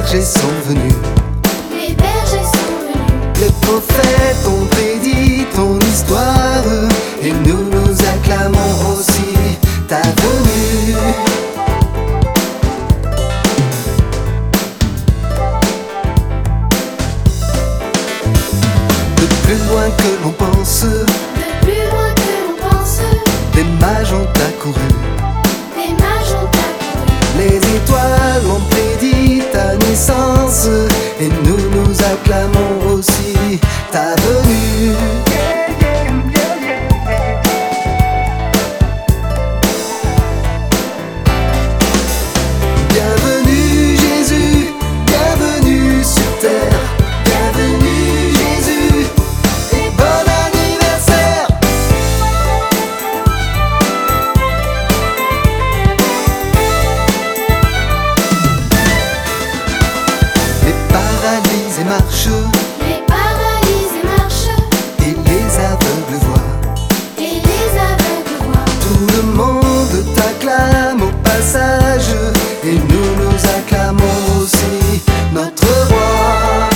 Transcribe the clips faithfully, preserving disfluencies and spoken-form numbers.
bergers sont venus. Les bergers sont venus. Les prophètes ont prédit ton histoire, et nous nous acclamons aussi ta venue. De plus loin que l'on pense, De plus loin que l'on pense, des mages ont accouru. des mages ont accouru. Les étoiles ont prédit ta naissance, et nous nous acclamons aussi ta venue. Bienvenue Jésus, bienvenue sur terre. Bienvenue Jésus, et bon anniversaire. Les paralysés marchent, Les paralysés marchent, et les aveugles voient. et les aveugles voient. Tout le monde t'acclame au passage, et nous nous acclamons aussi notre roi.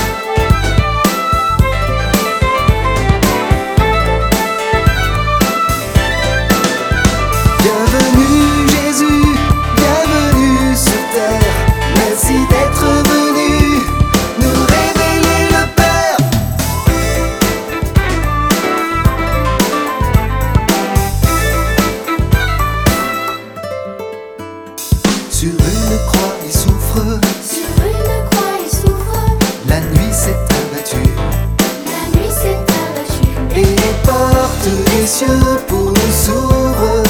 Bienvenue Jésus, bienvenue sur terre. Merci d'être venu nous révéler le Père. Sur une croix il souffre, Sur une croix il souffre, la nuit s'est abattue, la nuit s'est abattue. et les portes des cieux pour nous s'ouvrent.